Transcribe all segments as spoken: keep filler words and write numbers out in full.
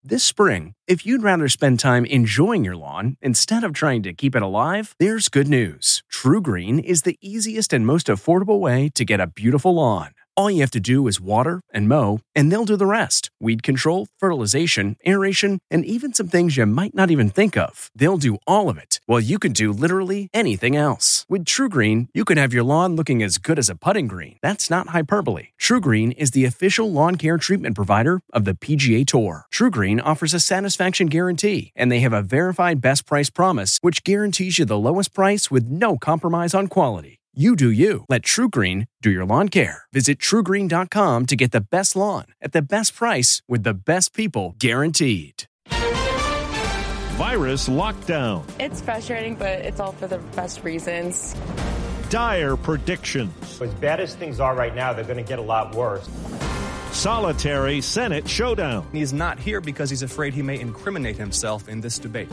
This spring, if you'd rather spend time enjoying your lawn instead of trying to keep it alive, there's good news. TruGreen is the easiest and most affordable way to get a beautiful lawn. All you have to do is water and mow, and they'll do the rest. Weed control, fertilization, aeration, and even some things you might not even think of. They'll do all of it, while you can do literally anything else. With TruGreen, you can have your lawn looking as good as a putting green. That's not hyperbole. TruGreen is the official lawn care treatment provider of the P G A Tour. TruGreen offers a satisfaction guarantee, and they have a verified best price promise, which guarantees you the lowest price with no compromise on quality. You do you. Let TruGreen do your lawn care. Visit True Green dot com to get the best lawn at the best price with the best people guaranteed. Virus lockdown. It's frustrating, but it's all for the best reasons. Dire predictions. As bad as things are right now, they're going to get a lot worse. Solitary Senate showdown. He's not here because he's afraid he may incriminate himself in this debate.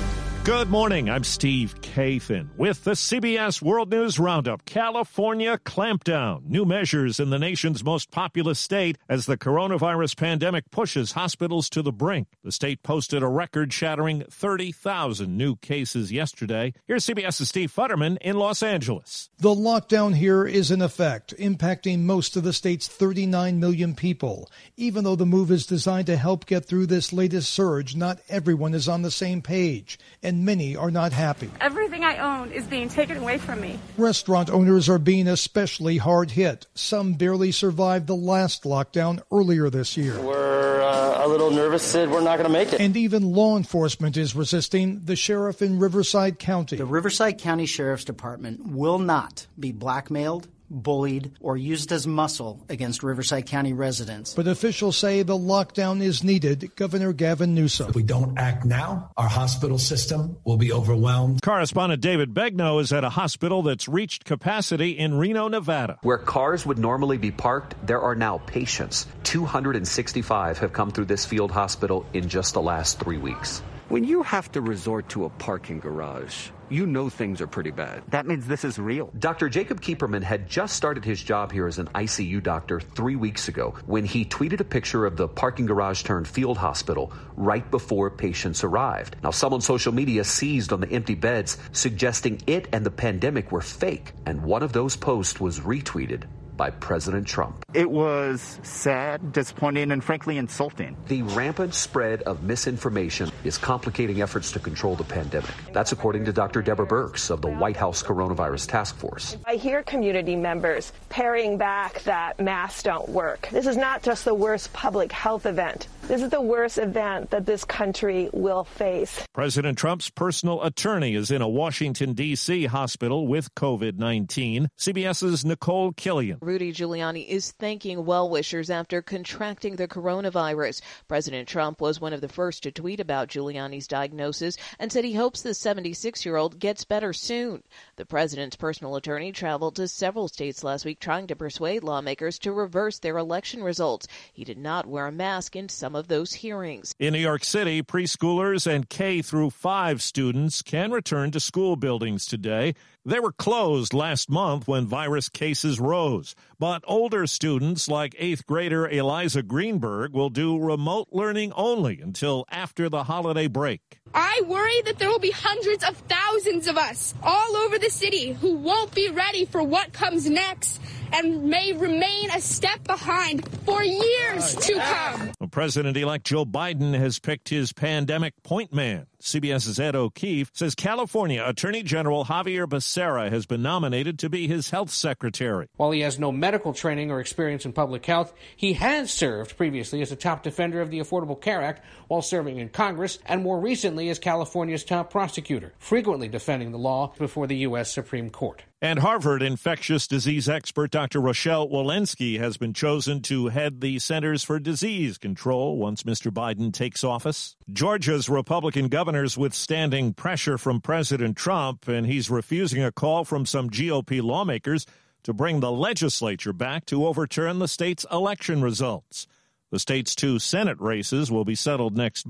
Good morning. I'm Steve Kathan with the C B S World News Roundup. California clampdown. New measures in the nation's most populous state as the coronavirus pandemic pushes hospitals to the brink. The state posted a record-shattering thirty thousand new cases yesterday. Here's CBS's Steve Futterman in Los Angeles. The lockdown here is in effect, impacting most of the state's thirty-nine million people. Even though the move is designed to help get through this latest surge, not everyone is on the same page, and many are not happy. Everything I own is being taken away from me. Restaurant owners are being especially hard hit. Some barely survived the last lockdown earlier this year. We're uh, a little nervous that we're not going to make it. And even law enforcement is resisting. The sheriff in Riverside County. The Riverside County Sheriff's Department will not be blackmailed, bullied, or used as muscle against Riverside County residents. But officials say the lockdown is needed. Governor Gavin Newsom. If we don't act now, our hospital system will be overwhelmed. Correspondent David Begnaud is at a hospital that's reached capacity in Reno, Nevada. Where cars would normally be parked, there are now patients. two hundred sixty-five have come through this field hospital in just the last three weeks. When you have to resort to a parking garage, you know things are pretty bad. That means this is real. Doctor Jacob Keeperman had just started his job here as an I C U doctor three weeks ago when he tweeted a picture of the parking garage turned field hospital right before patients arrived. Now, some on social media seized on the empty beds, suggesting it and the pandemic were fake, and one of those posts was retweeted by President Trump. It was sad, disappointing, and frankly insulting. The rampant spread of misinformation is complicating efforts to control the pandemic. That's according to Doctor Deborah Birx of the White House Coronavirus Task Force. I hear community members parrying back that masks don't work. This is not just the worst public health event. This is the worst event that this country will face. President Trump's personal attorney is in a Washington, D C hospital with COVID nineteen. CBS's Nicole Killian. Rudy Giuliani is thanking well-wishers after contracting the coronavirus. President Trump was one of the first to tweet about Giuliani's diagnosis and said he hopes the seventy-six-year-old gets better soon. The president's personal attorney traveled to several states last week trying to persuade lawmakers to reverse their election results. He did not wear a mask in some of those hearings. In New York City, preschoolers and K through five students can return to school buildings today. They were closed last month when virus cases rose. But older students like eighth grader Eliza Greenberg will do remote learning only until after the holiday break. I worry that there will be hundreds of thousands of us all over the city who won't be ready for what comes next and may remain a step behind for years to come. Well, President-elect Joe Biden has picked his pandemic point man. CBS's Ed O'Keefe says California Attorney General Javier Becerra has been nominated to be his health secretary. While he has no medical training or experience in public health, he has served previously as a top defender of the Affordable Care Act while serving in Congress, and more recently as California's top prosecutor, frequently defending the law before the U S Supreme Court. And Harvard infectious disease expert Doctor Rochelle Walensky has been chosen to head the Centers for Disease Control once Mister Biden takes office. Georgia's Republican governor's withstanding pressure from President Trump, and he's refusing a call from some G O P lawmakers to bring the legislature back to overturn the state's election results. The state's two Senate races will be settled next month.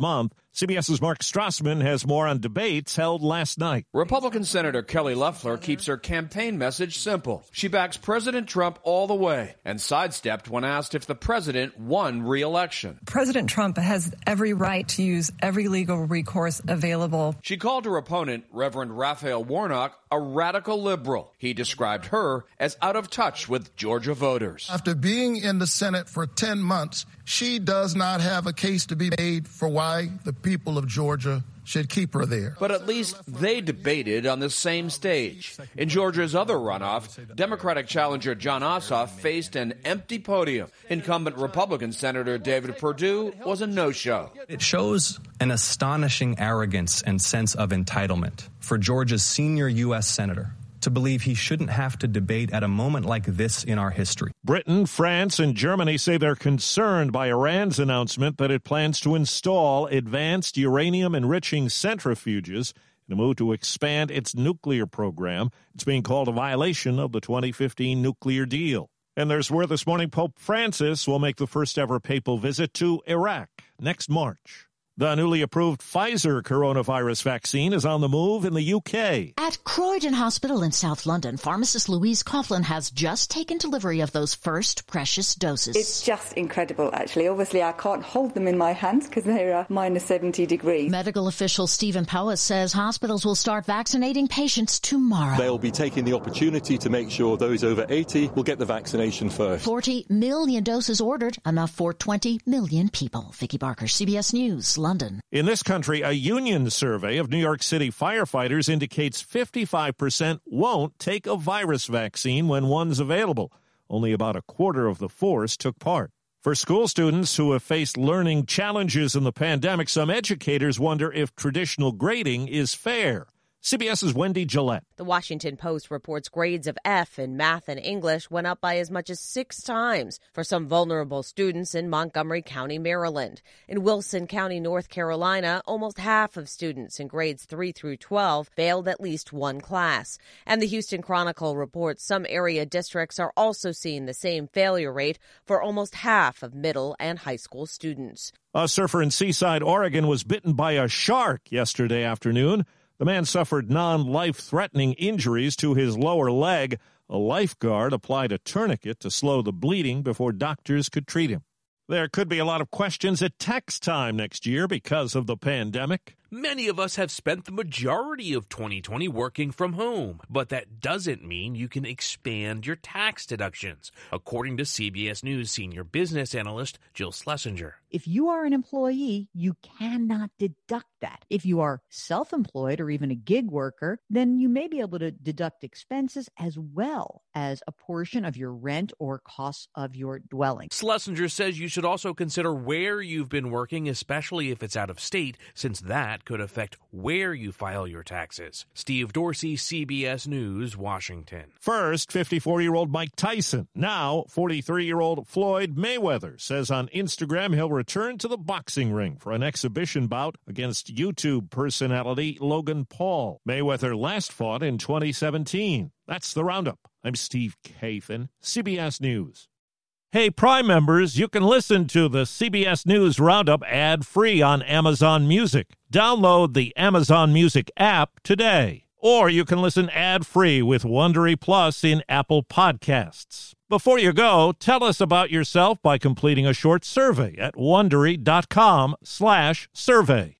CBS's Mark Strassman has more on debates held last night. Republican Senator Kelly Loeffler keeps her campaign message simple. She backs President Trump all the way and sidestepped when asked if the president won re-election. President Trump has every right to use every legal recourse available. She called her opponent, Reverend Raphael Warnock, a radical liberal. He described her as out of touch with Georgia voters. After being in the Senate for ten months, she does not have a case to be made for why the people of Georgia should keep her there. But at least they debated on the same stage. In Georgia's other runoff, Democratic challenger Jon Ossoff faced an empty podium. Incumbent Republican Senator David Perdue was a no-show. It shows an astonishing arrogance and sense of entitlement for Georgia's senior U S senator to believe he shouldn't have to debate at a moment like this in our history. Britain, France, and Germany say they're concerned by Iran's announcement that it plans to install advanced uranium-enriching centrifuges in a move to expand its nuclear program. It's being called a violation of the twenty fifteen nuclear deal. And there's word this morning Pope Francis will make the first-ever papal visit to Iraq next March. The newly approved Pfizer coronavirus vaccine is on the move in the U K. At Croydon Hospital in South London, pharmacist Louise Coughlin has just taken delivery of those first precious doses. It's just incredible, actually. Obviously, I can't hold them in my hands because they are minus seventy degrees. Medical official Stephen Powers says hospitals will start vaccinating patients tomorrow. They'll be taking the opportunity to make sure those over eighty will get the vaccination first. forty million doses ordered, enough for twenty million people. Vicki Barker, C B S News, London. In this country, a union survey of New York City firefighters indicates fifty-five percent won't take a virus vaccine when one's available. Only about a quarter of the force took part. For school students who have faced learning challenges in the pandemic, some educators wonder if traditional grading is fair. CBS's Wendy Gillette. The Washington Post reports grades of F in math and English went up by as much as six times for some vulnerable students in Montgomery County, Maryland. In Wilson County, North Carolina, almost half of students in grades three through twelve failed at least one class. And the Houston Chronicle reports some area districts are also seeing the same failure rate for almost half of middle and high school students. A surfer in Seaside, Oregon was bitten by a shark yesterday afternoon. The man suffered non-life-threatening injuries to his lower leg. A lifeguard applied a tourniquet to slow the bleeding before doctors could treat him. There could be a lot of questions at tax time next year because of the pandemic. Many of us have spent the majority of twenty twenty working from home, but that doesn't mean you can expand your tax deductions, according to C B S News senior business analyst Jill Schlesinger. If you are an employee, you cannot deduct that. If you are self-employed or even a gig worker, then you may be able to deduct expenses as well as a portion of your rent or costs of your dwelling. Schlesinger says you should also consider where you've been working, especially if it's out of state, since that could affect where you file your taxes. Steve Dorsey, C B S News, Washington. First, fifty-four-year-old Mike Tyson. Now, forty-three-year-old Floyd Mayweather says on Instagram he'll return to the boxing ring for an exhibition bout against YouTube personality Logan Paul. Mayweather last fought in twenty seventeen. That's the Roundup. I'm Steve Kathan, C B S News. Hey, Prime members, you can listen to the C B S News Roundup ad-free on Amazon Music. Download the Amazon Music app today. Or you can listen ad-free with Wondery Plus in Apple Podcasts. Before you go, tell us about yourself by completing a short survey at Wondery.com slash survey.